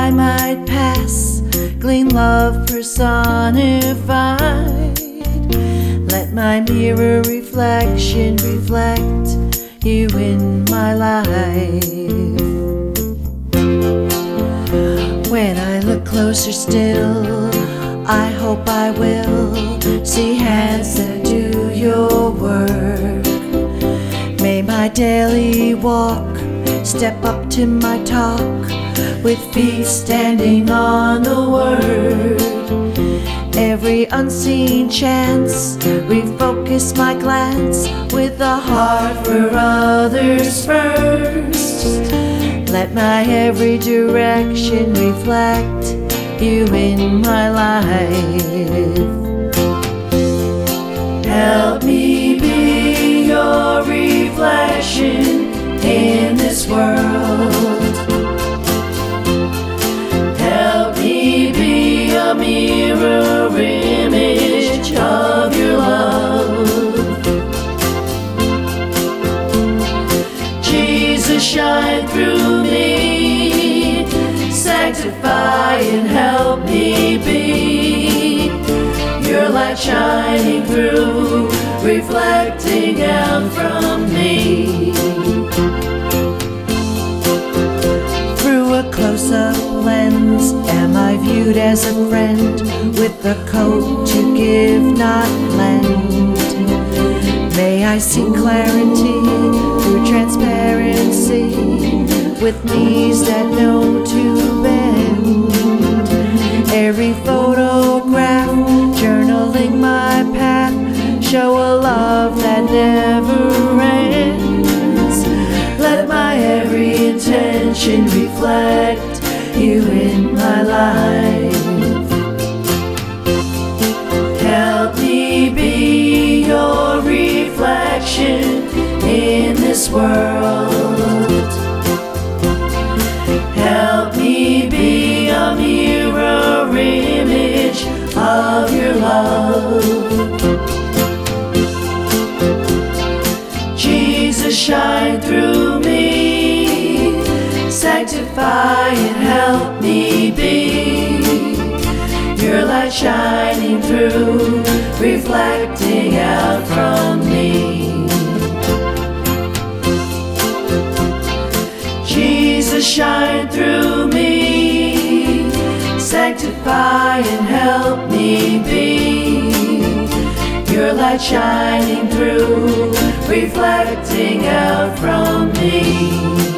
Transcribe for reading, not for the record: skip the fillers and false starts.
I might pass, clean love personified. Let my mirror reflection reflect you in my life. When I look closer still, I hope I will see hands that do your work. May my daily walk step up to my talk with feet standing on the word. Every unseen chance, refocus my glance with a heart for others first. Let my every direction reflect you in my life. Help me be your reflection in this world. Help me be a mirror image of your love. Jesus, shine through me, sanctify and help me be your light shining through, reflecting out from me. Through a close-up lens, am I viewed as a friend with a coat to give, not lend? May I see clarity through transparency, with knees that know to bend. Every photograph, journaling my path, show a love that never ends. Let my every intention reflect you in my life. Help me be your reflection in this world. Help me be a mirror image of your love. Jesus, shine through me, sanctify and help me be your light shining through, reflecting out from me. Jesus, shine through me, sanctify and help me be your light shining through, reflecting out from me.